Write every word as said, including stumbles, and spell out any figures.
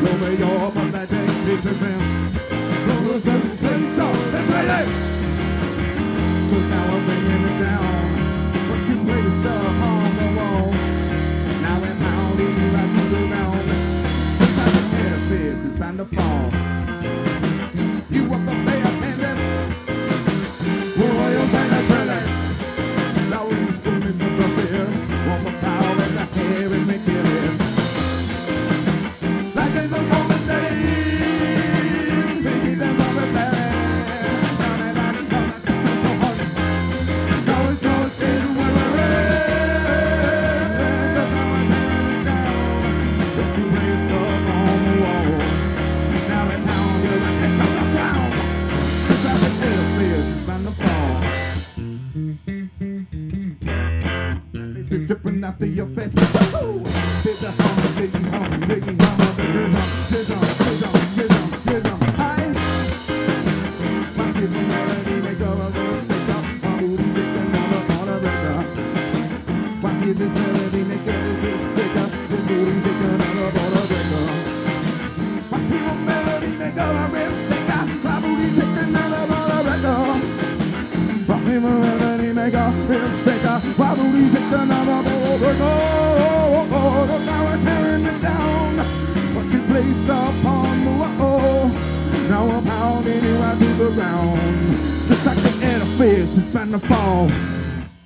over your but that day keeps him. Roll the sensation, that's right. Cause now I'm bringing it down. Once you play the stuff on the wall, now we're pounding you right to the ground. Just like the edifice is bound to fall. You up the bay of Kansas, royals and the brothers. Now we screaming from the fears, want the power and the hair and make it live. Like in the golden days, baby, them on the land. Down and out and down, I can so hard. Now it's all staying where we're at. Cause now I'm tearing it down. But you lay stuff on the wall. Now they pound you like it's on the ground. Just like the edifice is bound to fall. Is it dripping out of your face? Woo! Big the hummer, biggie hummer, biggie hummer, the drizzle, drizzle, drizzle, drizzle, drizzle. Hi! My kids will melody make a little stick up. My booty shake another on a record. My kids this melody make a little stick up. This booty shake another on a record. My people melody make a little stick up. My booty shake another on a record. My people melody make a little stick up. My booty shake another on a record. Now we're tearing it down. What you placed upon the wall. Now I'm pounding you right to the ground. Just like the edifice is bound to fall.